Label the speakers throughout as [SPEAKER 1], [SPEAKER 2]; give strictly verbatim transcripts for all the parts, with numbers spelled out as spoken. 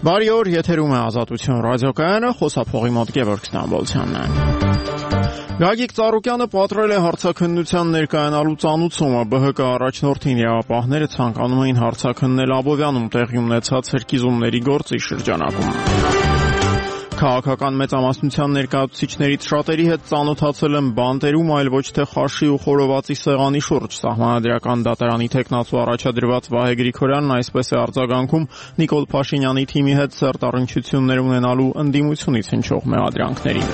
[SPEAKER 1] Բարի օր, եթերում է Ազատություն ռադիոկայանը, խոսափողի մոտ Գևորգ Ստամբոլցյանն է։ Գագիկ Ծառուկյանը պատրել է հարցաքննության ներկայանալու ծանուցումը։ Բ Հ Կ առաջնորդին իրավապահները ցանկանում էին հարցաքննել Աբովյանում տեղի ունեցած հրկիզումների գործի շրջանակում։ Քաղաքական մեծամասնության ներկայացուցիչներից շատերի հետ ծանոթացել եմ բանտերում, այլ ոչ թե խաշի ու խորովածի սեղանի շուրջ։ Սահմանադրական դատարանի թեկնածու առաջադրված Վահե Գրիգորյանն այսպես է արձագանքում Նիկոլ Փաշինյանի թիմի հետ սերտառնչություններ ունենալու ընդդիմությունից հնչող մեղադրանքներին։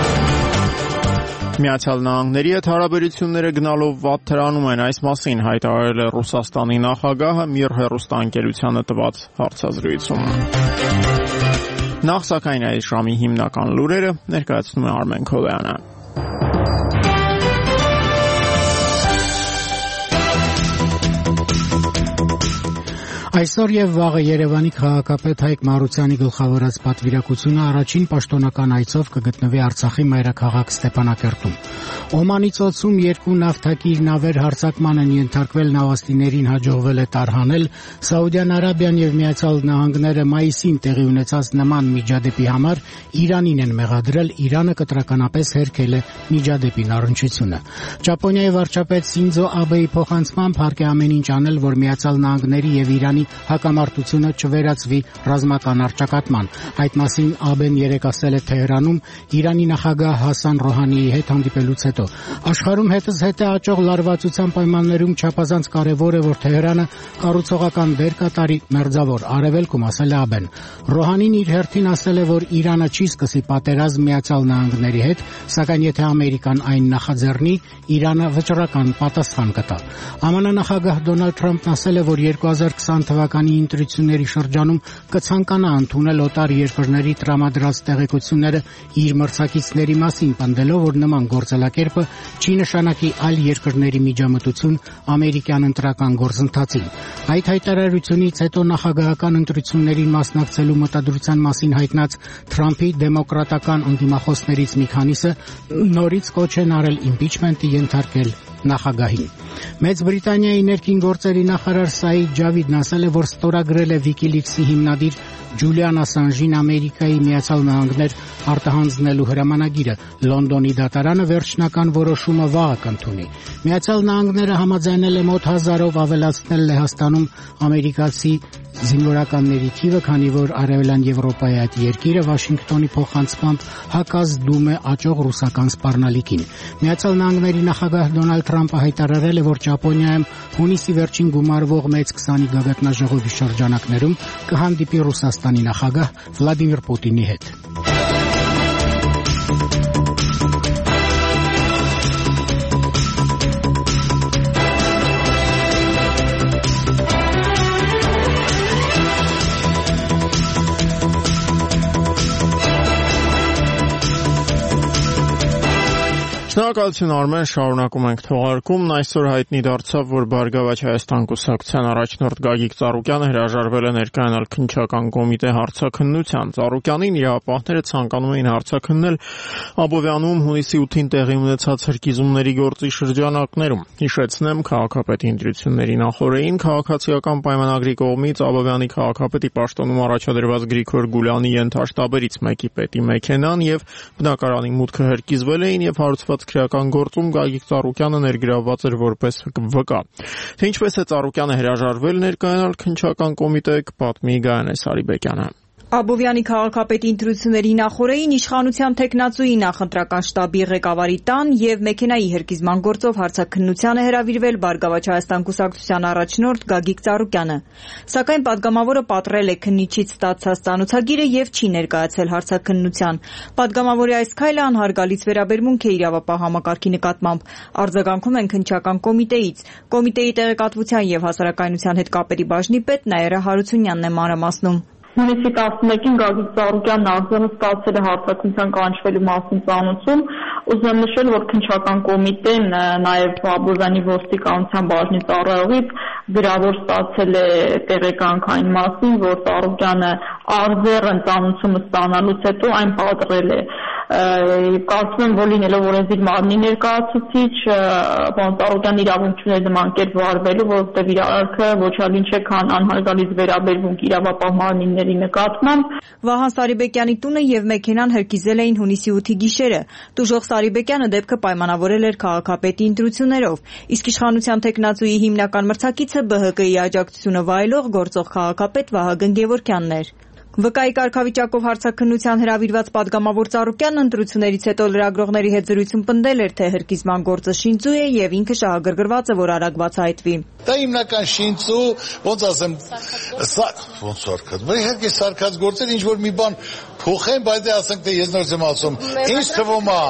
[SPEAKER 1] Միացյալ Նահանգների հետ հարաբերությունները գնալով վատ թրանում են, այս մասին հայտարարել է Ռուսաստանի նախագահը Միր հեռուստաընկերությանը տված հարցազրույցում։ Նախ սակայն այս ժամի հիմնական լուրերը ներկայացնում է Արմեն Քոլյանը։
[SPEAKER 2] Այսօր եւ վաղը Երևանի քաղաքապետ Հայկ Մարությանի գլխավորած պատվիրակությունը առաջին պաշտոնական այցով կգտնվի Արցախի մայրաքաղաք Ստեփանակերտում։ Օմանի ծոցում երկու նավթակիր նավեր հարձակման են ենթարկվել, նավաստիներին հաջողվել է տարհանել։ Սաուդյան Արաբիան եւ Միացյալ Նահանգները մայիսին տեղի ունեցած նման միջադեպի համար Իրանին են մեղադրել, Իրանը կտրականապես հերքել է միջադեպին առնչությունը։ Ճապոնիայի վարչապետ Սինձո Աբեի փոխանցմամբ հարկ է ամեն ինչ անել, որ Միացյալ Նահանգների եւ Իրանի հակամարտությունը չվերածվի ռազմական առճակատման։ Այդ մասին Աբեն երեկ ասել է Թեհրանում Իրանի նախագահ Հասան Ռոհանիի հետ հանդիպելուց հետո։ Աշխարհում հետս հետե աճող լարվածության պայմաններում չափազանց կարևոր է, որ Թեհրանը կառուցողական դեր կատարի մերձավոր Արևելքում, ասել է Աբեն։ Ռոհանին իր հերթին ասել է, որ Իրանը չի սկսի պատերազմ Միացյալ Նահանգների հետ, սակայն եթե Ամերիկան այն նախաձեռնի, Իրանը վճռական պատասխան կտա։ Ամն նախագահ Դոնալդ Թրամփն ասել է, որ երկու հազար քսան թվականի ընտրությունների շրջանում կցանկանա ընդունել օտար երկրների տրամադրած տեղեկությունները իր մրցակիցների մասին, պնդելով, որ նման գործելակերպը չի նշանակի այլ երկրների միջամտություն ամերիկյան ընտրական գործընթացին։ Այդ հայտարարությունից հետո նախագահական ընտրություններին մասնակցելու մտադրության մասին հայտնած Թրամփի դեմոկրատական ընդդիմախոսներից մի քանիսը նորից կոչ են արել իմպիչմենտի ենթարկել նախագահին։ Մեծ Բրիտանիայի ներքին գործերի նախարար Սաիդ Ջավիդն ասել է, որ ստորագրել է Wikileaks-ի հիմնադիր Ջուլիան Ասանժին Ամերիկայի Միացյալ Նահանգներ արտահանձնելու հրամանագիրը։ Լոնդոնի դատարանը վերջնական որոշումը վաղը կընդունի։ Միացյալ Նահանգները համաձայնել է մոտ հազարով ավելացնել Լեհաստանում ամերիկացի զինվորականների թիվը, քանի որ Արևելյան Եվրոպայի այդ երկիրը Վաշինգտոնի փոխանցմամբ հակազդում է աճող ռուսական սպառնալիքին։ Միացյալ Նահանգների նախագահ Դոնալդ Թրամփը հայտարարել է, որ Ճապոնիայում հունիսի վերջին գումարվող մեծ քսանի գագաթնաժողովի շրջանակներում կհանդիպի Ռուսաստանի նախագահ Վլադիմիր Պուտինի հետ։
[SPEAKER 1] Շնորհակալություն Արմեն, շարունակում ենք թողարկումն։ Այսօր հայտնի դարձավ, որ Բարգավաճ Հայաստան կուսակցության առաջնորդ Գագիկ Ծառուկյանը հրաժարվել է ներկայանալ քննչական կոմիտե հարցաքննության։ Ծառուկյանին իրավապահները ցանկանում էին հարցաքննել Աբովյանում հունիսի ութին տեղի ունեցած հրկիզումների գործի շրջանակներում։ Հիշեցնեմ, քաղաքապետի ընտրությունների նախօրեին քաղաքացիական պայմանագրի կողմից Աբովյանի քաղաքապետի պաշտոնում առաջադրված Գրիգոր Գուլյանի ենթաշտաբերից մեկի պետի մեքենան եւ բնակարանի մուտքը հրկիզվել էին եւ հարուցված քրեական գործում Գագիկ Ծառուկյանը ներգրավված էր որպես վկա։ Թե ինչպես է Ծառուկյանը հրաժարվել ներկայանալ քննչական կոմիտե, կպատմի Գայանե Սարիբեկյանը։
[SPEAKER 3] Աբովյանի քաղաքապետի ընտրությունների նախօրեին իշխանության թեկնածուի նախընտրական շտաբի ղեկավարի տան եւ մեքենայի հրկիզման գործով հարցաքննության է հրավիրվել Բարգավաճ Հայաստան կուսակցության առաջնորդ Գագիկ Ծառուկյանը, սակայն պատգամավորը պատռել է քննիչից ստացած ծանոթագիրը եւ չի ներկայացել հարցաքննության։ Պատգամավորի այս քայլը անհարգալից վերաբերմունք է իրավապահ համակարգի նկատմամբ, արձագանքում են քննչական կոմիտեից։ Կոմիտեի տեղեկատվության եւ հասարակայնության հետ կապերի բաժնի պետ Նաիրա Հարությունյանն է մանրամասնում։
[SPEAKER 4] Հունիսի տասնմեկին Գագիկ Ծառուկյանն արձանը ստացել է հարցաքննության կանչվելու մասին ծանուցում։ Ուզում եմ նշել, որ քննչական կոմիտեն նաև Աբովյանի ոստիկանության բաժնի ծառայողից գրավոր ստացել է տեղեկանք այն մասին, որ Ծառուկյանը արձեռն ծանուցումը ստանալուց հետո այն պատռել է։ Կարծում եմ, որ լինելով օրենսդիր մարմնի ներկայացուցիչ, պարոն Ծառուկյանն իրավունք չուներ նման կերպ վարվելու, որովհետև իր արարքը ոչ այլ ինչ է, քան անհարգալից վերաբերվում իրավապահ մարմինների նկատմամբ։
[SPEAKER 3] Վահան Սարիբեկյանի տունը եւ մեքենան հրկիզել էին հունիսի ութի գիշերը։ Տուժող Սարիբեկյանը դեպքը պայմանավորել էր քաղաքապետի ընտրություններով, իսկ իշխանության տեխնացուի հիմնական մրցակիցը B H K-ի աջակցությունը վայելող գործող քաղաքապետ Վահագն Գևորգյանն էր։ վկայի կարգավիճակով հարցաքննության հրավիրված պատգամավոր Ծառուկյանն ընտրություններից հետո լրագրողների հետ զրույցում պնդել էր, թե հրկիզման գործը շինծու է եւ ինքը շահագրգռված է, որ արագ բացահայտվի։
[SPEAKER 5] Դա հիմնական շինծու, ոնց ասեմ, ոնց սարքած, բայց իհարկե սարքած գործեր ինչ որ մի բան փոխեն, բայց դե ասենք թե ես նորից եմ ասում, ինչ թվում է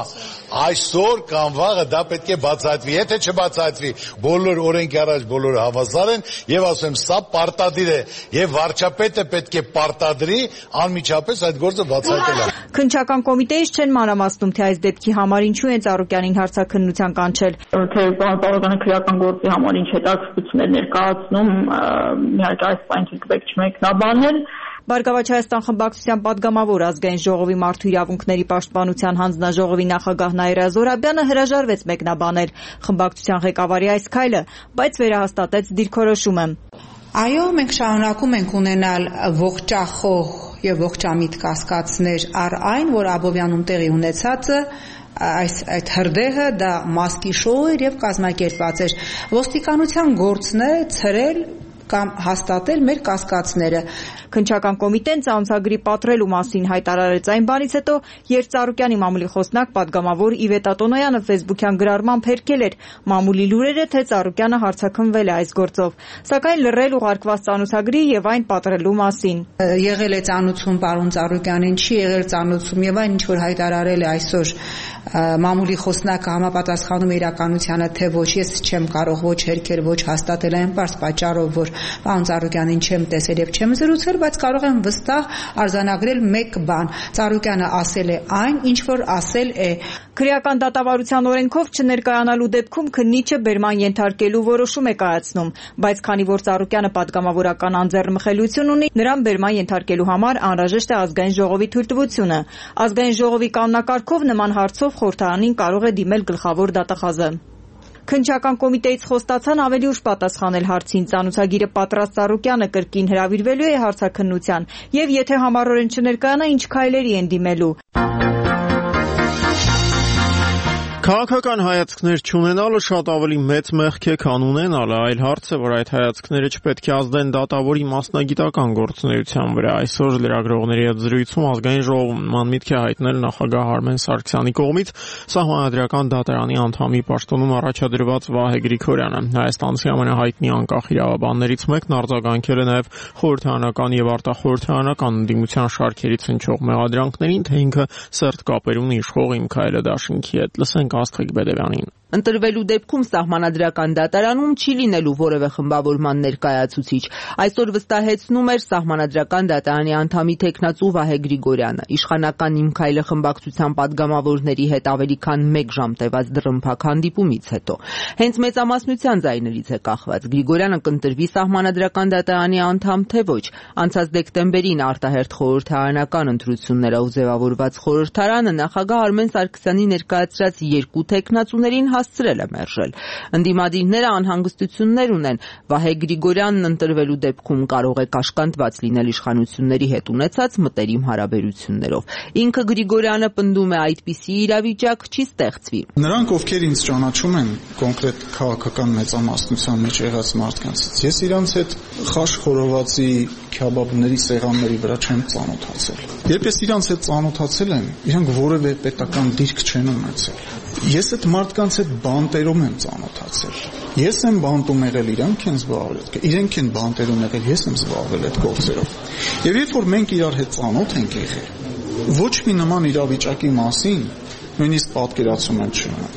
[SPEAKER 5] այսօր կամ վաղը դա պետք է բացահայտվի, եթե չբացահայտվի, բոլոր օրենքի առաջ բոլորը հավասար են եւ ասում սա պարտադիր է եւ վարչապետը պետք է պարտադրի անմիջապես այդ գործը բացահայտել։
[SPEAKER 3] Քննչական կոմիտեից չեն մանրամասնում, թե այս դեպքի համար ինչու են Ծառուկյանին հարցաքննության կանչել։
[SPEAKER 4] Թե Ծառուկյանը քրեական գործի համար ինչ հետաքրքրություններ ներկայացնում, իհարկե այս պայմանին պետք չմեկնաբանել։
[SPEAKER 3] Բարգավաճ Հայաստան խմբակցության պատգամավոր Ազգային ժողովի մարդու իրավունքների պաշտպանության հանձնաժողովի նախագահ Նաիրա Զորաբյանը հրաժարվեց մեկնաբանել խմբակցության ղեկավարի այս քայլը, բայց վերահաստատեց դիրքորոշումը։
[SPEAKER 6] Այո, մենք շարունակում ենք ունենալ ողջախոհ եւ ողջամիտ կասկածներ առ այն, որ Աբովյանում տեղի ունեցածը այս այդ հրդեհը դա մասկի շոու էր եւ կազմակերպված էր։ Ոստիկանության գործն է ցրել կամ հաստատել մեր կասկածները։
[SPEAKER 3] Քննչական կոմիտեն ծանոթագրի պատրելու մասին հայտարարեց այն բանից հետո, երբ Ծառուկյանի մամուլի խոսնակ պատգամավոր Իվետա Տոնոյանը ֆեյսբուքյան գրառմամբ հերքել էր մամուլի լուրերը, թե Ծառուկյանը հարցաքննվել է այս գործով, սակայն լռել ուղարկված ծանոթագրի եւ այն պատրելու մասին։
[SPEAKER 6] Եղել է ծանոթում պարոն Ծառուկյանին, չի եղել ծանոթում եւ այն ինչ որ հայտարարել է այսօր մամուլի խոսնակը համապատասխանում է իրականությանը, թե ոչ, ես չեմ կարող ոչ հերքել, ոչ հաստատել այն պարզ պատճառով, որ պարոն Ծառուկյանին չեմ տեսել եւ չեմ զրուցել, բայց կարող եմ վստահ արձանագրել մեկ բան. Ծառուկյանը ասել է այն, ինչ որ ասել է։
[SPEAKER 3] Քրեական դատավարության օրենքով չներկայանալու դեպքում քննիչը բերման ենթարկելու որոշում է կայացնում, բայց քանի որ Ծառուկյանը պատգամավորական անձեռնմխելիություն ունի, նրան բերման ենթարկելու համար անհրաժեշտ է ազգային ժողովի թույլտվությունը։ Ազգային ժողովի կանոնակարգով նման հարցով խորհրդարանին կարող է դիմել գլխավոր դատախազը։ Քննչական կոմիտեից խոստացան ավելի ուշ պատասխանել հարցին, ծանոթագիրը պատրաստ Ծառուկյանը կրկին հրավիրվելու է հարցաքննության եւ եթե համառորեն չներկայանա, ինչ քայլերի են դիմելու։
[SPEAKER 1] Քաղաքական հայացքներ չունենալը շատ ավելի մեծ մեղք է, քան ունենալը, այլ հարց է, որ այդ հայացքները չպետք է ազդեն դատավորի մասնագիտական գործունեության վրա։ Այսօր լրագրողների հետ զրույցում ազգային ժողովում նման միտք է հայտնել նախագահ Արմեն Սարգսյանի կողմից Սահմանադրական դատարանի անդամի պաշտոնում առաջադրված Վահե Գրիգորյանը։ Հայաստանցի ամենահայտնի անկախ իրավաբաններից մեկն արձագանքել է նաև խորհրդարանական եւ արտախորհրդարանական ընդդիմության շարքերից հնչող մեղադրանքներին, թե ինքը սերտ կապեր ունի իշխող Իմ քայլը դաշինքի հետ։ Լսենք Աստղիկ Բեդևյանին։
[SPEAKER 7] Ընտրվելու դեպքում Սահմանադրական դատարանում չի լինելու որևէ խմբավորման ներկայացուցիչ։ Այսօր վստահեցնում էր Սահմանադրական դատարանի անդամի տեխնացու Վահե Գրիգորյանը։ Իշխանական Իմ քայլը խմբակցության պատգամավորների հետ ավելի քան մեկ ժամ տևած դռնփակ հանդիպումից հետո հենց մեծամասնության ձայներից է կախված Գրիգորյանը կընտրվի Սահմանադրական դատարանի անդամ թե ոչ։ Անցած դեկտեմբերին արտահերթ խորհրդարանական ընտրություններով ձևավորված խորհրդարանը նախագահ Արմեն Սարգսյանի ներկայացրած երկու տեխնացուներին հասցրել է մերժել։ Ընդդիմադիրները անհանգստություններ ունեն։ Վահե Գրիգորյանն ընտրվելու դեպքում կարող է կաշկանդված լինել իշխանությունների հետ ունեցած մտերիմ հարաբերություններով։ Ինքը Գրիգորյանը պնդում է այդպիսի իրավիճակ չի ստեղծվի։
[SPEAKER 8] Նրանք, ովքեր ինձ ճանաչում են կոնկրետ քաղաքական մեծամասնության մեջ եղած մարդկանցից, ես իրանց հետ խաշ խորովածի, քյաբաբների, սեղանների վրա չեմ ծանոթացել։ Երբ ես իրանց հետ ծանոթացել եմ, իրանք որևէ պետական դիրք չեն ունեցել։ Ես այդ մարդկանց հետ բանտերում եմ ծանոթացել։ Ես եմ բանտում եղել, իրանք են զբաղվել, իրենք են բանտերում եղել, ես եմ զբաղվել այդ գործերով։ Եվ երբ որ մենք իրար հետ ծանոթ ենք եղել, ոչ մի նման իրավիճակի մասին նույնիսկ պատկերացում եմ չունեմ։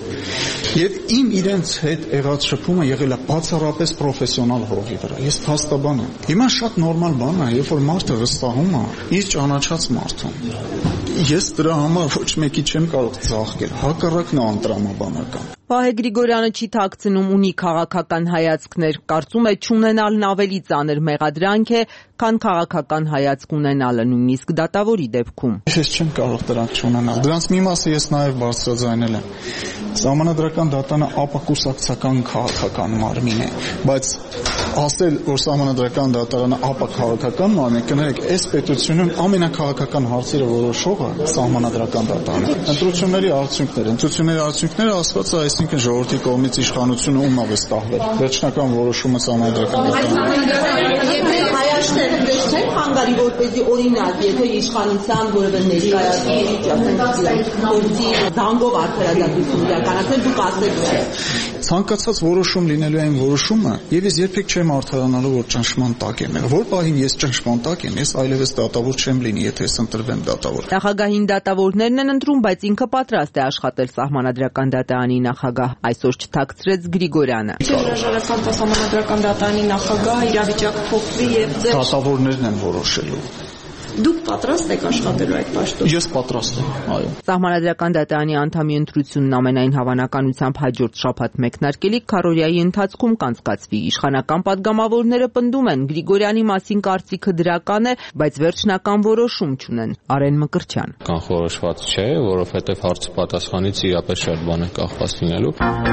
[SPEAKER 8] Եվ իմ իրենց հետ եղած շփումը եղել է բացառապես պրոֆեսիոնալ հողի վրա։ Ես փաստաբան եմ։ Հիմա շատ նորմալ բան է, երբ որ մարդը վստահում է իր ճանաչած մարդուն։ Ես դրա համար ոչ մեկի չեմ կարող ծաղկել, հակառակն է անտրամաբանական։
[SPEAKER 7] Վահե Գրիգորյանը չի թաքցնում, ունի քաղաքական հայացքներ, կարծում է չունենալն ավելի ծանր մեղադրանք է, քան քաղաքական հայացք ունենալը, նույնիսկ դատավորի դեպքում։
[SPEAKER 8] Ես չեմ կարող դրանք չունենալ։ Դրանց մի մասը ես նաև բարձրաձայնել եմ։ Սահմանադրական դատանը ապակուսակցական քաղաքական մարմին է, բայց ասել, որ Սահմանադրական դատարանը ապաքաղաքական մարմին է, կներեք, այս պետությունում ամենակաղաքական հարցերը որոշողը Սահմանադրական դատարանն է։ Ընտրությունների արդյունքները, ընտրությունների արդյունքները ասված է, այսինքն ժողովրդի կողմից իշխանությունը ում է վստահվել։ Վերջնական որոշումը Սահմանադրական դատարանն
[SPEAKER 7] Հայաստանը դեպքեր հանգարի որպեսզի օրինակ, եթե իշխանության որևէ ներկայացուցիչ, ասենք, գործի զանգով արդարադատություն իրականացնել, դուք ասեք չէ։
[SPEAKER 8] Ցանկացած որոշում լինելու այն որոշումը, եւ ես երբեք չեմ արդարանալու, որ ճնշման տակ եմ։ Որ պահին ես ճնշման տակ եմ, ես այլևս դատավոր չեմ լինի, եթե ես ընտրվեմ դատավոր։
[SPEAKER 7] Նախագահին դատավորներն են ընտրում, բայց ինքը պատրաստ է աշխատել Սահմանադրական դատարանի նախագահ, այսօր չթաքցրեց Գրիգորյանը։
[SPEAKER 4] Հրաժարական Սահմանադրական դատարանի նախագահը իրավիճակը փոխվի եւ
[SPEAKER 8] դատավորներն են որոշելու։
[SPEAKER 4] Դուք պատրաստ եք աշխատելու այդ պաշտոնում։
[SPEAKER 8] Ես պատրաստ եմ, այո։
[SPEAKER 7] Սահմանադրական դատարանի անդամի ընտրությունն ամենայն հավանականությամբ հաջորդ շաբաթ մեկնարկելիք քառօրյայի ընթացքում կանցկացվի։ Իշխանական падգամավորները պնդում են Գրիգորյանի մասին կարծիքը դրական է, բայց վերջնական որոշում չունեն։ Արեն Մկրտչյան։
[SPEAKER 9] Կանխորոշված չէ, որովհետև հարցի պատասխանից իրապես շատ բան է կախված լինելու։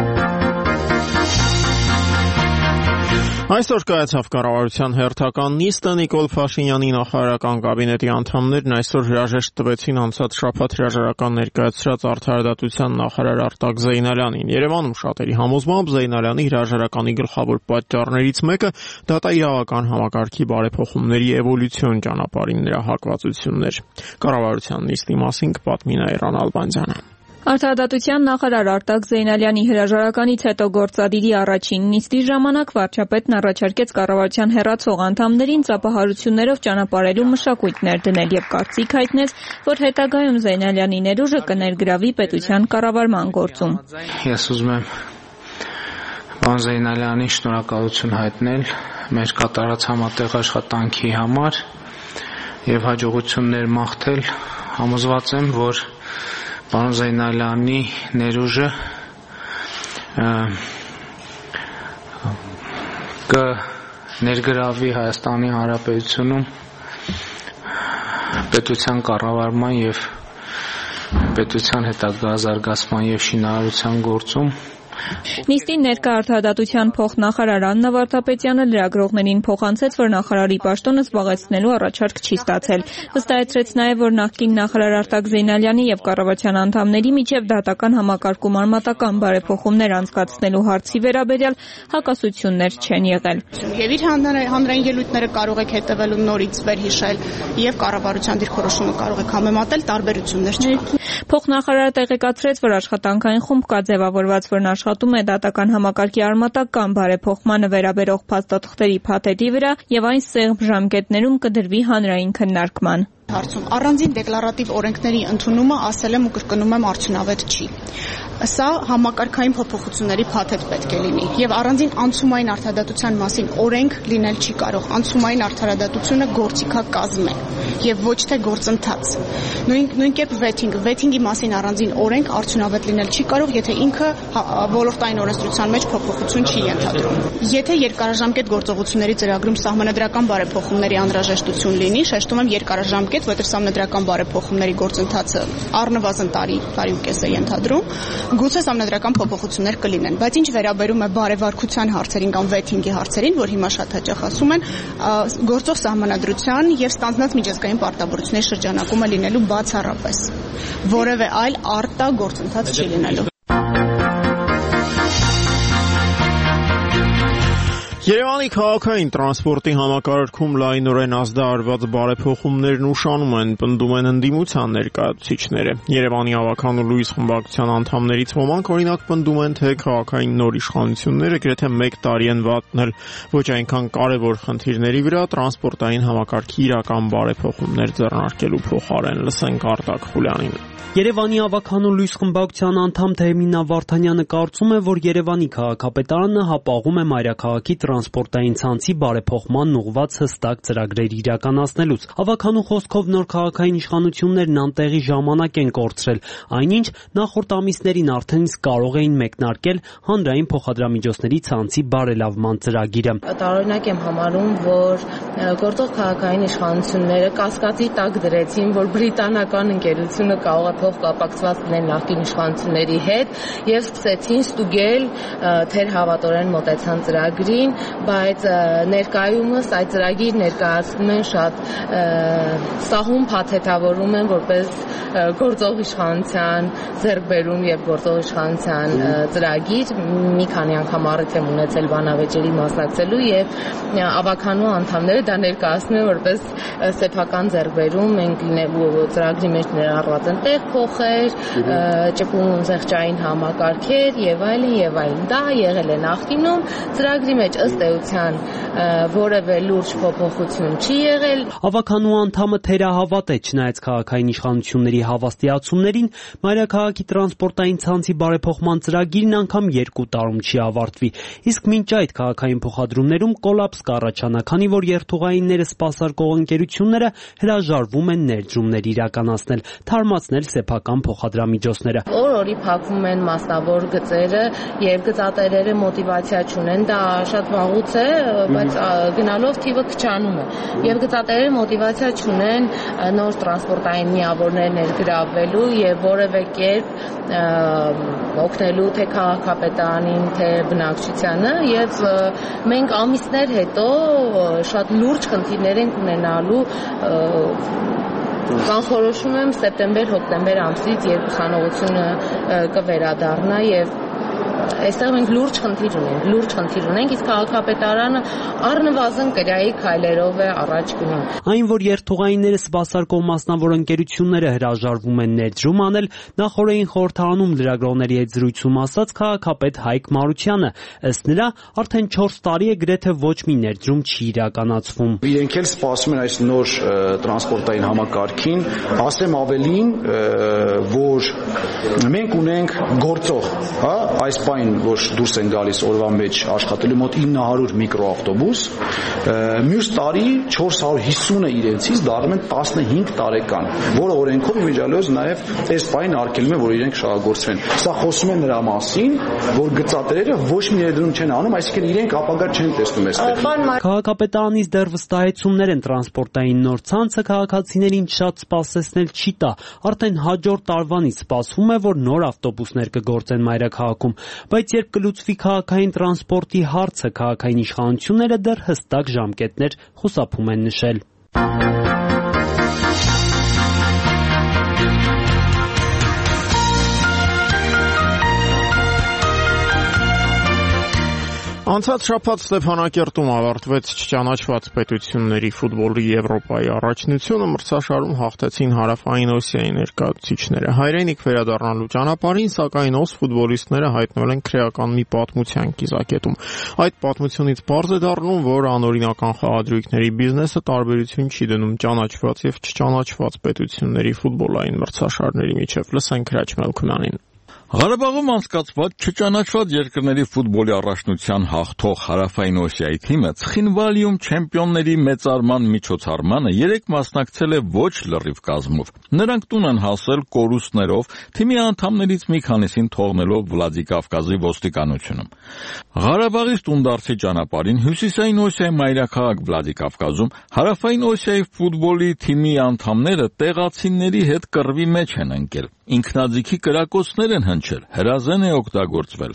[SPEAKER 1] Այսօր կայացավ կառավարության հերթական նիստը, Նիկոլ Փաշինյանի նախարարական կաբինետի անդամներն այսօր հրաժեշտ տվեցին անցած շաբաթ հրաժարական ներկայացրած արդարադատության նախարար Արտակ Զեյնալյանին։ Երևանում շատերի համոզմամբ Զեյնալյանի հրաժարականի գլխավոր պատճառներից մեկը դատաիրավական համակարգի բարեփոխումների էվոլյուցիոն ճանապարհին նրա հակվածությունն էր։ Կառավարության նիստի մասին կպատմի Նաիրան Ալբանդյանը։
[SPEAKER 10] Արդարադատության նախարար Արտակ Զեյնալյանի հրաժարականից հետո գործադիրի առաջին նիստի ժամանակ վարչապետն առաջարկեց կառավարության հեռացող անդամներին ծափահարություններով ճանապարհելու մշակույթներ դնել եւ կարծիք հայտնեց, որ հետագայում Զեյնալյանի ներուժը կներգրավի պետության կառավարման գործում։
[SPEAKER 11] Ես ուզում եմ պարոն Զեյնալյանին շնորհակալություն հայտնել մեր կատարած համատեղ աշխատանքի համար եւ հաջողություններ մաղթել։ Համոզված եմ, որ պարոն Զեյնալյանի ներուժը կներգրավի Հայաստանի Հանրապետությունում պետության կառավարման եւ պետության հետագա զարգացման եւ շինարարության գործում
[SPEAKER 10] Նիստին ներկա արդարադատության փոխնախարար Աննա Վարդապետյանը լրագրողներին փոխանցեց, որ նախարարի պաշտոնը զբաղեցնելու առաջարկ չի ստացել։ Վստահեցրեց նաև, որ նախկին նախարար Արտակ Զեյնալյանի եւ կառավարության անդամների միջև դատական համակարգում արմատական բարեփոխումներ անցկացնելու հարցի վերաբերյալ հակասություններ չեն եղել։
[SPEAKER 12] Եվ իր հանրային ելույթները կարող եք հետևել ու նորից վերհիշել եւ կառավարության դիրքորոշումը կարող եք համեմատել, տարբերություններ չկան։
[SPEAKER 10] Փոխնախարարը տեղեկացրեց, որ աշխատանքային խումբ կա ձևավորված, որն աշխատում է դատական համակարգի արմատական բարեփոխմանը վերաբերող փաստաթղթերի փաթեթի վրա եւ այն սեղմ ժամկետներում կդրվի հանրային քննարկման։
[SPEAKER 12] Հարցում առանձին դեկլարատիվ օրենքների ընդունումը, ասել եմ ու կրկնում եմ, արդյունավետ չի։ Սա համակարգային փոփոխությունների փաթեթ պետք է լինի եւ առանձին անցումային արդարադատության մասին օրենք լինել չի կարող։ Անցումային արդարադատությունը գործիքակազմ է եւ ոչ թե գործընթաց։ Նույն նույնքեպ վեթինգ, վեթինգի մասին առանձին օրենք արդյունավետ լինել չի կարող, եթե ինքը ոլորտային օրենսդրության մեջ փոփոխություն չի ենթադրում։ Եթե երկարաժամկետ գործողությունների ծրագրում սահմանադրական բարեփոխումների անհրաժեշտություն լինի, շեշտում եմ երկարաժամկետ, որտեղ սահմանադրական բարեփոխումների գործընթացը առնվազն տարի, տարի ու կես է ենթադրում, գուցե սահմանադրական փոփոխություններ կլինեն, բայց ինչ վերաբերում է բարեվարկության հարցերին կամ վեթինգի հարցերին, որ հիմա շատ հաճախ ասում են, գործող սահմանադրության եւ ստանձնած միջազգային պարտավորությունների շրջանակում է լինելու բացառապես։ Որևէ այլ արտա գործընթաց չի լինելու։
[SPEAKER 1] Երևանի քաղաքային տրանսպորտի համակարգում լայնորեն ազդարարված բարեփոխումներն ուշանում են, պնդում են ընդդիմության ներկայացուցիչները։ Երևանի ավագան ու լույս խմբակցության անդամներից ոմանք օրինակ պնդում են, թե քաղաքային նոր իշխանությունները գրեթե մեկ տարի են վատնել ոչ այնքան կարևոր խնդիրների վրա տրանսպորտային համակարգի իրական բարեփոխումներ ձեռնարկելու փոխարեն։ Լսենք Արտակ Խուլյանին։
[SPEAKER 13] Երևանի ավագան ու լույս խմբակցության անդամ Թեմինա Վարդանյանը կարծում է, որ Երևանի քաղաքապետարանը հապաղում է մայրաքաղաքի տրանսպորտային ցանցի բարեփոխման ուղղված հստակ ծրագրեր իրականացնելուց։ Ավագանու խոսքով նոր քաղաքային իշխանություններն անտեղի ժամանակ են կորցրել, այնինչ նախորդ ամիսներին արդեն իսկ կարող էին մեկնարկել հանրային փոխադրամիջոցների ցանցի բարելավման ծրագիրը։
[SPEAKER 14] Տարօրինակ եմ համարում, որ գործող քաղաքային իշխանությունները կասկածի տակ դրեցին, որ բրիտանական ընկերությունը կարող է փոխկապակցված լինել նախկին իշխանությունների հետ եւ սկսեցին ստուգել թերհավատորեն մոտեցան ծրագրին, բայց ներկայումս այդ ծրագիր ներկայացնում են շատ սահուն փաթեթավորում են որպես գործող իշխանության ձեռքբերում եւ գործող իշխանության ծրագիր։ Մի քանի անգամ առիթ եմ ունեցել բանավեճերի մասնակցելու եւ ավագանու անդամները դա ներկայացնում են որպես սեփական ձեռքբերում։ Մենք ծրագրի մեջ ներառված են տեղ փոխեր, ճկուն զեղչային համակարգեր եւ այլն եւ այլն։ Դա եղել է նախկինում, ծրագրի մեջ ըստ էության որևէ լուրջ փոփոխություն չի եղել։
[SPEAKER 13] Ավագանու անդամը թերահավատ է, չնայած քաղաքային իշխանությունների հավաստիացումներին, մայրաքաղաքի տրանսպորտային ցանցի բարեփոխման ծրագիրն անգամ երկու տարում չի ավարտվի։ Իսկ մինչ այդ քաղաքային փոխադրումներում կոլապս կառաջանա, քանի որ երթուղայինները սպասարկող ընկերությունները հրաժարվում են ներդրումներ իրականացնել, թարմացնել սեփական փոխադրամիջոցները։
[SPEAKER 14] Օր-օրի փակվում են մասնավոր գծերը եւ գծատերերը մոտիվացիա չունեն, դա շատ վաղուց է, բայց գնալով թիվը քչանում է։ Եվ գծատերերը մոտիվացիա չունեն նոր տրանսպորտային միավորներ ներգրավվելու եւ որևէ կերպ օգնելու թե քաղաքապետարանին, թե բնակչությանը եւ մենք ամիսներ հետո շատ լուրջ խնդիրներ ենք ունենալու կանխորոշում եմ սեպտեմբեր-հոկտեմբեր ամսից, երբ ուսանողությունը կվերադառնա եւ այստեղ մենք լուրջ խնդիր ունենք, լուրջ խնդիր ունենք, իսկ քաղաքապետարանը առնվազն կրայի քայլերով է առաջ գնում։
[SPEAKER 13] Այն, որ երթուղայինները սպասարկող մասնավոր ընկերությունները հրաժարվում են ներդրում անել, նախորդին խորհրդարանում լրագրողների հետ զրույցում ասաց քաղաքապետ Հայկ Մարությանը, ըստ նրա, արդեն չորս տարի է գրեթե ոչ մի ներդրում չի իրականացվում։
[SPEAKER 15] Իրենք էլ սպասում են այս նոր տրանսպորտային համակարգին, ասեմ ավելին, որ մենք ունենք գործող, հա, այս բան, որ դուրս են գալիս օրվա մեջ աշխատելու մոտ ինը հարյուր միկրոավտոբուս, մյուս տարի չորս հարյուր հիսունը իրենցից դառնում են տասնհինգ տարեկան, որը օրենքով միջալոց նաև այս բանը արգելում է, որ իրենք շահագործվեն։ Սա խոսում է նրա մասին, որ գծատերերը ոչ մի ներդրում չեն անում, այսինքն իրենք ապագա չեն տեսնում այստեղ։
[SPEAKER 13] Քաղաքապետարանից դեռ վստահեցումներ են տրանսպորտային նոր ցանցը քաղաքացիներին շատ սպասեցնել չի տա։ Արդեն հաջորդ տարվանից սպասվում է, որ նոր ավտոբուսներ կգործեն մայրաքաղաքում, բայց երբ կլուծվի քաղաքային տրանսպորտի հարցը, քաղաքային իշխանությունները դեռ հստակ ժամկետներ խուսափում են նշել։
[SPEAKER 1] Անցած շաբաթ Ստեփանակերտում ավարտվեց չճանաչված պետությունների ֆուտբոլի Եվրոպայի առաջնությունը, մրցաշարում հաղթեցին Հարավային Օսիայի ներկայացուցիչները։ Հայրենիք վերադառնալու ճանապարհին, սակայն օս ֆուտբոլիստները հայտնվել են քրեական մի պատմության կիզակետում։ Այդ պատմությունից պարզ է դառնում, որ անօրինական խաղադրույքների բիզնեսը տարբերություն չի դնում ճանաչված եւ չճանաչված պետությունների ֆուտբոլային մրցաշարների միջև։ Լսենք Հրաչ Մելքումյանին։
[SPEAKER 16] Ղարաբաղում անցկացված չճանաչված երկրների ֆուտբոլի առաջնության հաղթող Հարավային Օսիայի թիմը Ցխինվալիում չեմպիոնների մեծարման միջոցառմանը երեք մասնակցել է ոչ լրիվ կազմով։ Նրանք տուն են հասել կորուստներով, թիմի անդամներից մի քանիսին թողնելով Վլադիկավկազի ոստիկանությունում։ Ղարաբաղից տունդարձի ճանապարհին Հյուսիսային Օսիայի մայրաքաղաք Վլադիկավկազում Հարավային Օսիայի ֆուտբոլի թիմի անդամները տեղացիների հետ կռվի մեջ են ընկել։ Ինքնաձիգի կրակոցներ են հնչել, հրազեն է օգտագործվել։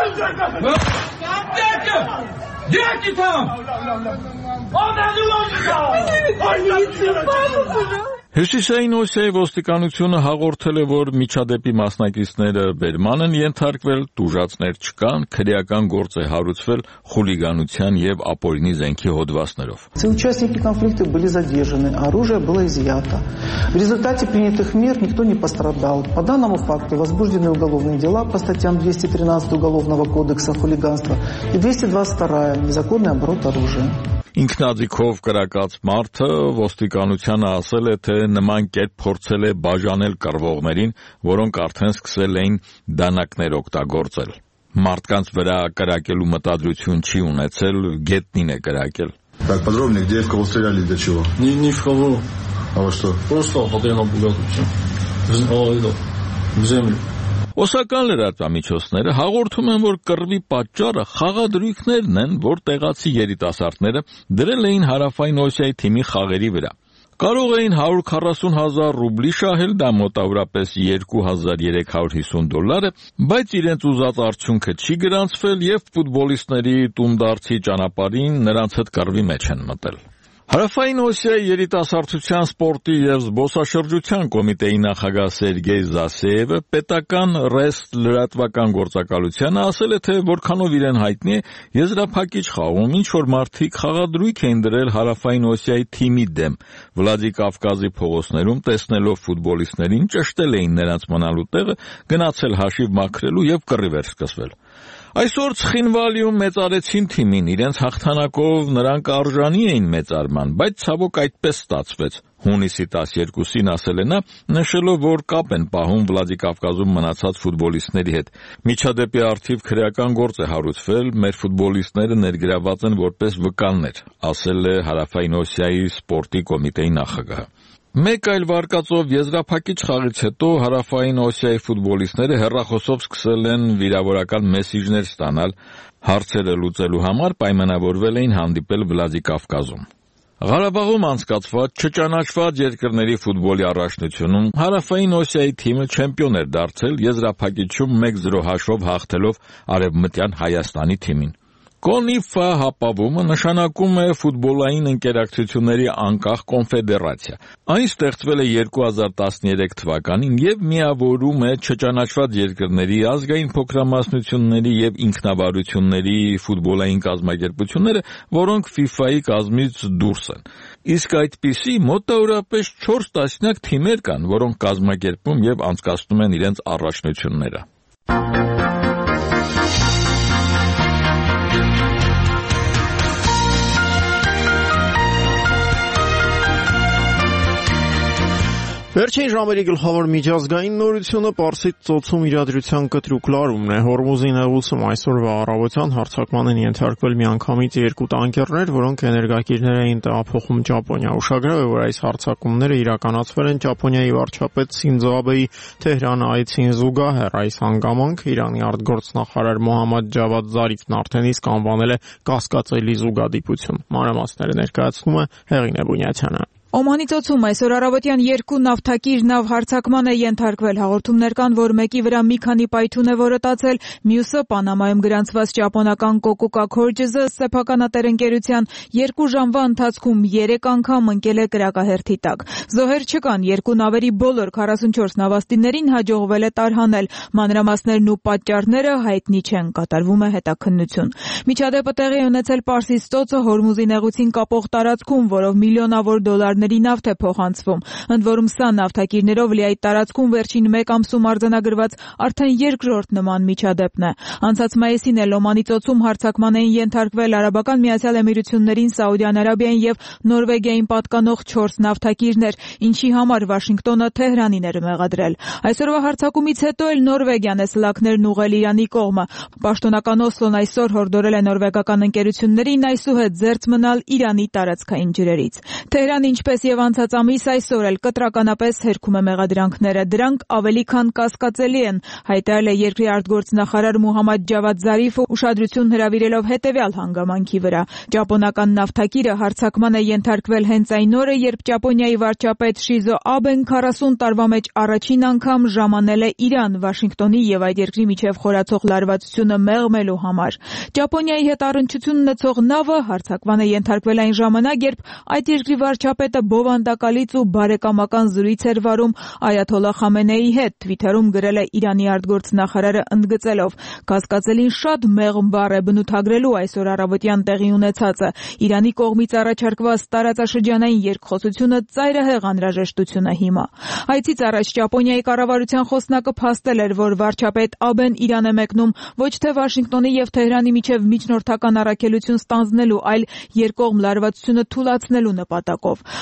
[SPEAKER 16] Հյուսիսային Օսիայի ոստիկանությունը հաղորդել է, որ միջադեպի մասնակիցները բերման են ենթարկվել, տուժածներ չկան, քրեական գործ է հարուցվել խուլիգանության եւ ապօրինի զենքի հոդվածներով։
[SPEAKER 17] Все участники конфликта были задержаны, оружие было изъято. В результате принятых мер никто не пострадал. По данному факту возбуждены уголовные дела по статьям двести тринадцать Уголовного кодекса хулиганства и двести двадцать два незаконный оборот оружия.
[SPEAKER 16] Ինքնաձիգով կրակած մարդը ոստիկանությանը ասել է, թե նման կերպ փորձել է բաժանել կռվողներին, որոնք արդեն սկսել էին դանակներ օգտագործել։ Մարդկանց վրա կրակելու մտադրություն չի ունեցել, գետնին է կրակել։
[SPEAKER 18] Так, подробнее, где в кого стреляли, для чего?
[SPEAKER 19] Не, не в кого.
[SPEAKER 18] А во что?
[SPEAKER 19] Просто хотели напугать все. В землю.
[SPEAKER 16] Օսական լրատվամիջոցները հաղորդում են, որ կռվի պատճառը խաղադրույքներն են, որ տեղացի երիտասարդները դրել էին Հարավային Օսիայի թիմի խաղերի վրա։ Կարող էին հարյուր քառասուն հազար ռուբլի շահել, դա մոտավորապես երկու հազար երեք հարյուր հիսուն դոլար է, բայց իրենց ուզած արդյունքը չի գրանցվել եւ ֆուտբոլիստների տունդարձի ճանապարհին նրանց հետ կռվի մեջ են մտել։ Հարավային Օսիայի երիտասարդության սպորտի եւ զբոսաշրջության կոմիտեի նախագահ Սերգեյ Զասեևը պետական ռեստ լրատվական գործակալությանը ասել է, թե որքանով իրեն հայտնի է, եզրափակիչ խաղում ինչ որ մարդիկ խաղադրույք էին դրել Հարավային Օսիայի թիմի դեմ։ Վլադիկավկազի փողոցներում տեսնելով ֆուտբոլիստներին ճշտել էին նրանց մնալու տեղը, գնացել հաշիվ մաքրելու եւ կռիվ էր սկսվել։ Այսօր Ցխինվալիում մեծարեցին թիմին, իրենց հաղթանակով նրանք արժանի էին մեծարման, բայց ցավոք այդպես ստացվեց։ Հունիսի տասներկուսին ասել է նա, նշելով, որ կապ են պահում Վլադիկավկազում մնացած ֆուտբոլիստների հետ։ Միջադեպի առթիվ քրեական գործ է հարուցվել, մեր ֆուտբոլիստները ներգրաված են որպես վկաններ, ասել է Հարավային Օսիայի սպորտի կոմիտեի նախագահը։ Մեկ այլ վարկածով եզրափակիչ խաղից հետո Հարավային Օսիայի ֆուտբոլիստները հեռախոսով սկսել են վիրավորական մեսիջներ ստանալ, հարցերը լուծելու համար պայմանավորվել էին հանդիպել Վլադիկավկազում։ Ղարաբաղում անցկացված չճանաչված երկրների ֆուտբոլի առաջնությունում Հարավային Օսիայի թիմը չեմպիոն էր դարձել եզրափակիչում մեկ զրո հաշվով հաղթելով Արևմտյան Հայաստանի թիմին։ Կոնիֆա հապավումը նշանակում է ֆուտբոլային ընկերակցությունների անկախ կոնֆեդերացիա։ Այն ստեղծվել է երկու հազար տասներեք թվականին եւ միավորում է չճանաչված երկրների ազգային փոքրամասնությունների եւ ինքնավարությունների ֆուտբոլային կազմակերպությունները, որոնք ֆիֆայի կազմից դուրս են։ Իսկ այդպիսի մոտավորապես չորս տասնյակ թիմեր կան, որոնք կազմակերպում եւ անցկացնում են իրենց առաջնությունները։
[SPEAKER 1] Վերջին ժամերի գլխավոր միջազգային նորությունը Պարսից ծոցում իրադրության կտրուկ լարումն է։ Հորմուզի նեղուցում այսօրվա առավոտյան հարձակման են ենթարկվել միանգամից երկու տանկերներ, որոնք էներգակիրներ էին տեղափոխում Ճապոնիա։ Ուշագրավ է, որ այս հարձակումները իրականացվել են Ճապոնիայի վարչապետ Սինձո Աբեի Թեհրան այցին զուգահեռ։ Այս հանգամանքը Իրանի արտգործնախարար Մոհամմադ Ջավադ Զարիֆն արդեն իսկ անվանել է կասկածելի զուգադիպություն։ Մանրամասները ներկայացնում է Հեղինե Բունյացյանը։
[SPEAKER 3] Օմանի ծոցում այսօր առավոտյան երկու նավթակիր նավ հարձակման է ենթարկվել։ Հաղորդումներ կան, որ մեկի վրա մի քանի պայթյուն է որոտացել, մյուսը Պանամայում գրանցված ճապոնական Կոկուկա Քորջզը սեփականատեր ընկերության երկու ժամվա ընթացքում երեք անգամ ընկել է կրակահերթի տակ։ Զոհեր չկան, երկու նավերի բոլոր քառասունչորս նավաստիներին հաջողվել է տարհանել։ Մանրամասներն ու պատճառները հայտնի չեն, կատարվում է հետաքննություն։ Միջադեպը տեղի ունեցել Պարսից ծոցը Հորմուզի նեղուցին կապող տարածքում, որով միլիոնավոր դոլար նավթ է փոխանցվում։ Ընդ որում սա նավթակիրներով լի այդ տարածքում վերջին մեկ ամսում արձանագրված արդեն երկրորդ նման միջադեպն է։ Անցած մայիսին էլ Օմանի ծոցում հարձակման էին ենթարկվել Արաբական Միացյալ Էմիրություններին, Սաուդյան Արաբիային եւ Նորվեգիային պատկանող չորս նավթակիրներ, ինչի համար Վաշինգտոնը Թեհրանին էր մեղադրել։ Այսօրվա հարձակումից հետո էլ Նորվեգիան է սլաքներն ուղղել Իրանի կողմը։ Պաշտոնական Օսլոն այսօր հորդորել է նորվեգական ընկերություններին այսուհետ զերծ մնալ Իրանի տարածքային ջրերից։ Թեհրանը ինչպես եւ անցած ամիս այսօր էլ կտրականապես հերքում է մեղադրանքները։ Դրանք ավելի քան կասկածելի են, հայտարարել է երկրի արտգործնախարար Մոհամմադ Ջավադ Զարիֆը ուշադրություն հրավիրելով հետեւյալ հանգամանքի վրա։ Ճապոնական նավթակիրը հարձակման է ենթարկվել հենց այն օրը, երբ Ճապոնիայի վարչապետ Շիզո Աբեն քառասուն տարվա մեջ առաջին անգամ ժամանել է Իրան Վաշինգտոնի եւ այդ երկրի միջև խորացող լարվածությունը մեղմելու համար։ Ճապոնիայի հետ առնչություն ունեցող նավը հարձակման է ենթարկվել այն ժամանակ, երբ այդ երկրի վարչապետը բովանդակալից ու բարեկամական զրույց էր վարում Այաթոլլահ Խամենեիի հետ, Twitter-ում գրել է Իրանի արտգործնախարարը ընդգծելով. «Կասկածելին շատ մեղմ բառ է բնութագրելու այսօր առավոտյան տեղի ունեցածը։ Իրանի կողմից առաջարկված տարածաշրջանային երկխոսությունը ծայրահեղ անհրաժեշտություն է հիմա»։ Այցից առաջ Ճապոնիայի կառավարության խոսնակը փաստել էր, որ վարչապետ Աբեն Իրան է մեկնում ոչ թե Վաշինգտոնի եւ Թեհրանի միջև միջնորդական առաքելություն ստանձնելու, այլ երկկողմ լարվածությունը թուլացնելու նպատակով։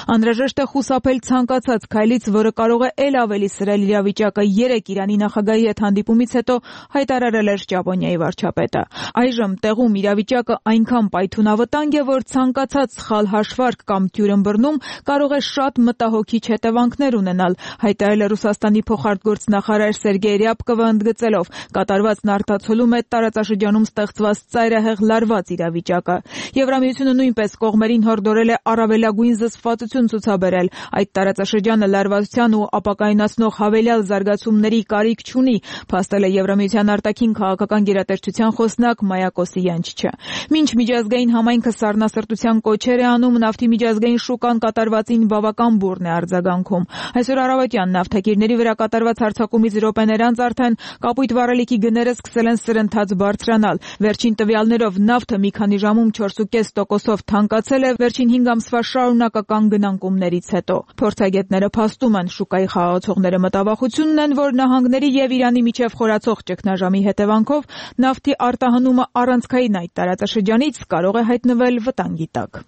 [SPEAKER 3] Անհրաժեշտ է խուսափել ցանկացած քայլից, որը կարող է ել ավելի սրել իրավիճակը, երեկ Իրանի նախագահի հետ հանդիպումից հետո հայտարարել էր Ճապոնիայի վարչապետը։ Այժմ տեղում իրավիճակը այնքան պայթունավտանգ է, որ ցանկացած սխալ հաշվարկ կամ թյուրըմբռնում կարող է շատ մտահոգիչ հետևանքներ ունենալ, հայտարարել է Ռուսաստանի փոխարտգործնախարար Սերգեյ Ռյաբկովը, ընդգծելով կատարվածն արտացոլում է տարածաշրջանում ստեղծված ծայրահեղ լարված իրավիճակը։ Եվրամիությունը նույնպես կողմերին հորդորել է առավելագույն զսպվածություն ցուցաբերել։ Այդ տարածաշրջանը լարվածության ու ապակայունացնող հավելյալ զարգացումների կարիք չունի, փաստել է Եվրամիության արտաքին քաղաքական գերատեսչության խոսնակ Մայա Կոսիյանչչը։ Մինչ միջազգային համայնքը սառնասրտության կոչեր է անում, նավթի միջազգային շուկան կատարվածին բավական բուռն է արձագանքում։ Այսօր առավոտյան նավթակիրների վրա կատարված հարձակումից րոպեներ անց արդեն կապույտ վառելիքի գները սկսել են սրընթաց բարձրանալ։ Վերջին տվյալներով նավթը մի քանի ժամում չորս կόμμα պենս տոկոսով թանկացել է վերջին հինգ ամսվա շարունակական գնանկումներից հետո։ Փորձագետները փաստում են, շուկայի խաղացողները մտավախություն ունեն, որ նահանգների եւ Իրանի միջև խորացող ճգնաժամի հետևանքով նավթի արտահանումը առանցքային այդ տարածաշրջանից կարող է հայտնվել վտանգի տակ։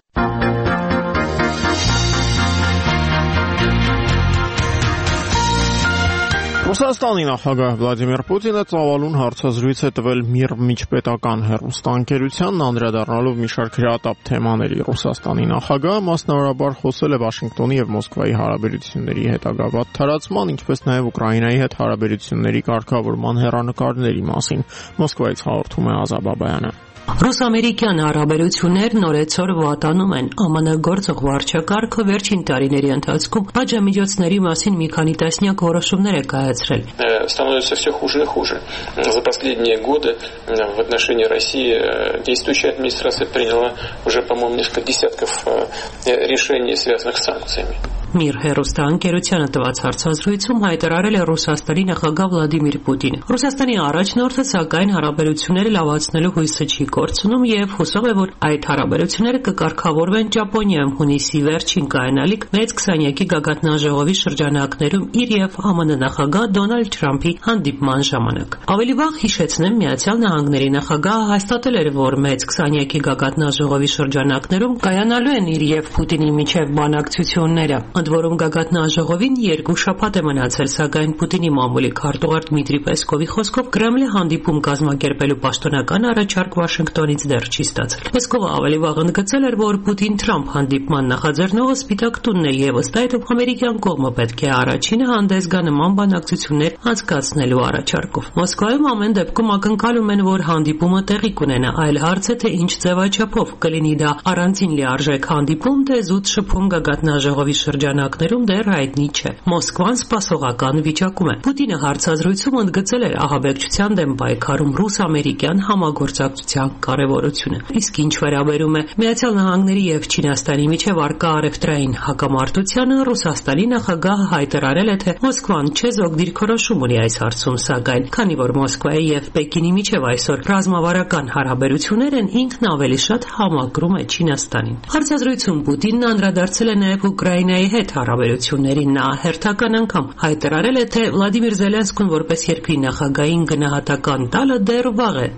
[SPEAKER 1] Ռուսաստանի նախագահ Վլադիմիր Պուտինը ծավալուն հարցազրույց է տվել Միր միջպետական հեռուստաընկերությանն, անդրադառնալով մի շարք հրատապ թեմաների։ Ռուսաստանի նախագահը մասնավորաբար խոսել է Վաշինգտոնի եւ Մոսկվայի հարաբերությունների հետագա վատթարացման, ինչպես նաեւ Ուկրաինայի հետ հարաբերությունների կարգավորման հեռանկարների մասին։ Մոսկվայից հաղորդում է Ազա Բաբայանը։
[SPEAKER 20] Ռուս-ամերիկյան հարաբերություններն օրեցօր վատանում են։ ԱՄՆ գործող վարչակարգը վերջին տարիների ընթացքում պատժամիջոցների մասին մի քանի տասնյակ որոշումներ է կայացրել։
[SPEAKER 11] Становится все хуже и хуже. За последние годы в отношении России действующая администрация приняла уже, по-моему, несколько десятков решений, связанных с санкциями.
[SPEAKER 20] Միր հեռուստաընկերությանը տված հարցազրույցում հայտարարել է Ռուսաստանի նախագահ Վլադիմիր Պուտինը։ Ռուսաստանի առաջնորդը սակայն հարաբերությունները լավացնելու հույսը չի կորցնում եւ հուսով է, որ այդ հարաբերությունները կկարգավորվեն Ճապոնիայում հունիսի վերջին կայանալիք մեծ քսանյակի գագաթնաժողովի շրջանակներում իր եւ ԱՄՆ նախագահ Դոնալդ Թրամփի հանդիպման ժամանակ։ Ավելի վաղ հիշեցնեմ, Միացյալ Նահանգների նախագահը հաստատել էր, որ մեծ քսանյակի գագաթնաժողովի շրջանակներում կայանալու են իր եւ Պուտինի միջև բանակցությունները։ Ընդ որում գագաթնաժողովին երկու շաբաթ է մնացել, սակայն Պուտինի մամուլի քարտուղար Դմիտրի Պեսկովի խոսքով Կրեմլը հանդիպում կազմակերպելու պաշտոնական առաջարկ Վաշինգտոնից դեռ չի ստացել։ Պեսկովը ավելի վաղ ընդգծել էր, որ Պուտին-Թրամփ հանդիպման նախաձեռնողը Սպիտակ տունն է եւ ըստ այդմ ամերիկյան կողմը պետք է առաջինը հանդես գա նման բանակցություններ անցկացնելու առաջարկով։ Մոսկվայում ամեն դեպքում ակնկալում են, որ հանդիպումը տեղի կունենա, այլ հարց է, թե ինչ ձևաչափով կլինի դա առանցին լիարժեք հանդիպում, թե զուտ շփում գագաթնաժողովի շրջանակներում դեռ հայտնի չէ։ Մոսկվան սպասողական վիճակում է։ Պուտինը հարցազրույցում ընդգծել էր ահաբեկչության դեմ պայքարում ռուս-ամերիկյան համագործակցության կարևորությունը։ Իսկ ինչ վերաբերում է Միացյալ Նահանգների եւ Չինաստանի միջև առկա առևտրային հակամարտությանը, Ռուսաստանի նախագահը հայտարարել է, թե Մոսկվան չեզոք դիրքորոշում ունի այս հարցում, սակայն քանի որ Մոսկվայի եւ Պեկինի միջև այսօր ռազմավարական հարաբերություններ են, ինքն ավելի շատ համակրում է Չինաստանին։ Հարցազրույցում Պուտինն անդրադարձել է նաեւ Ուկրաինայի հետ հարաբերություններին։ Նա հերթական անգամ հայտարարել է, թե Վլադիմիր Զելենսկուն որպես երկրի նախագահին գնահատական տալը դեռ վաղ է։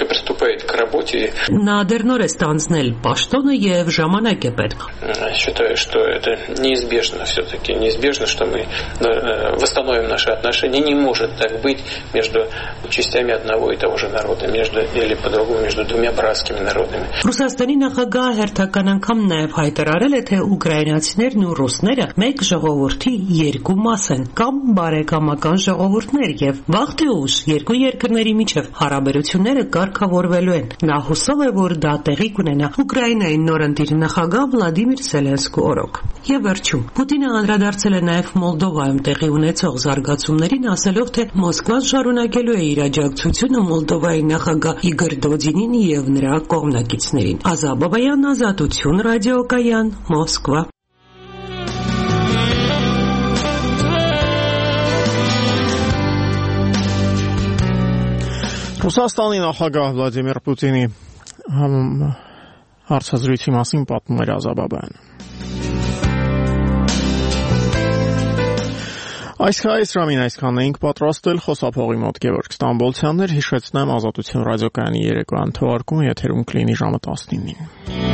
[SPEAKER 20] Նա դեռ նոր է ստանձնել պաշտոնը եւ ժամանակ է պետք։
[SPEAKER 11] Считаю, что это неизбежно все-таки, неизбежно, что мы восстановим наши отношения. Не может так быть между частями одного и того же народа, между или по-другому между двумя братскими народами.
[SPEAKER 20] Ռուսաստանի նախագահը հերթական անգամ նաեւ հայտարարել է, թե ուկրաինացիներն ու ռուսները մեկ ժողովրդի երկու մաս են կամ բարեկամական ժողովուրդներ եւ վաղ թե ուշ երկու երկրների միջև հարաբերությունները կարգավորվելու են։ Նա հուսով է, որ դա տեղի կունենա Ուկրաինայի նորընտիր նախագահ Վլադիմիր Զելենսկու օրոք։ Եվ վերջում Պուտինը անդրադարձել է նաեւ Մոլդովայում տեղի ունեցող զարգացումներին, ասելով, թե Մոսկվան շարունակելու է իր աջակցությունը Մոլդովայի նախագահ Իգոր Դոդինին եւ նրա կողմնակիցներին։ Ազա Բաբայան, Ազատություն ռադիոկայան, Մոսկվա։
[SPEAKER 1] Ռուսաստանի նախագահ Վլադիմիր Պուտինի հարցազրույցի մասին պատմում էր Ազա Բաբայանը։ Այս հայրամին այսքանն էինք պատրաստել, խոսափողի մոտ Գևորգ Ստամբոլցյանն էր, հիշեցնեմ Ազատություն ռադիոկայանի երեկոյան թողարկումը եթերում կլինի ժամը տասնինին։